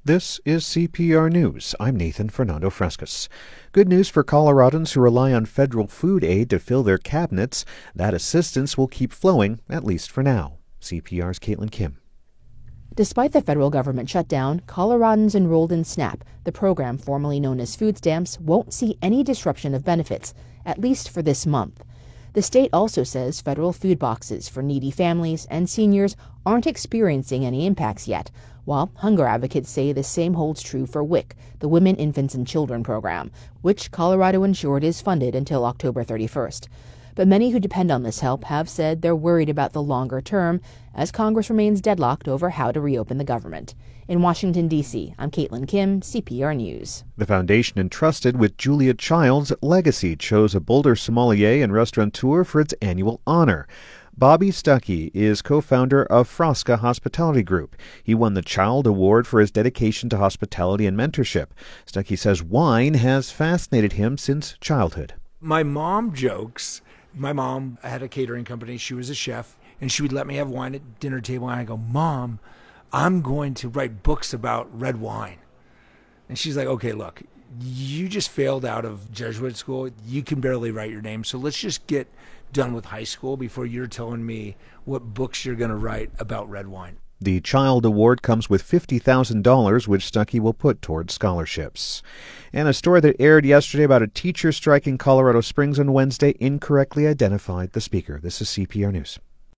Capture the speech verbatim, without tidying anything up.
This is C P R News. I'm Nathan Fernando Frescas. Good news for Coloradans who rely on federal food aid to fill their cabinets. That assistance will keep flowing, at least for now. C P R's Caitlin Kim. Despite the federal government shutdown, Coloradans enrolled in SNAP, the program formerly known as food stamps, won't see any disruption of benefits, at least for this month. The state also says federal food boxes for needy families and seniors aren't experiencing any impacts yet, while hunger advocates say the same holds true for W I C, the Women, Infants, and Children program, which Colorado Insured is funded until October thirty-first. But many who depend on this help have said they're worried about the longer term as Congress remains deadlocked over how to reopen the government. In Washington, D C, I'm Caitlin Kim, C P R News. The foundation entrusted with Julia Child's legacy chose a Boulder sommelier and restaurateur for its annual honor. Bobby Stuckey is co-founder of Frasca Hospitality Group. He won the Child Award for his dedication to hospitality and mentorship. Stuckey says wine has fascinated him since childhood. My mom jokes. My mom had a catering company. She was a chef, and she would let me have wine at dinner table. And I go, Mom, I'm going to write books about red wine. And she's like, okay, look, you just failed out of Jesuit school. You can barely write your name. So let's just get done with high school before you're telling me what books you're going to write about red wine. The Child Award comes with fifty thousand dollars, which Stuckey will put toward scholarships. And a story that aired yesterday about a teacher strike in Colorado Springs on Wednesday incorrectly identified the speaker. This is C P R News.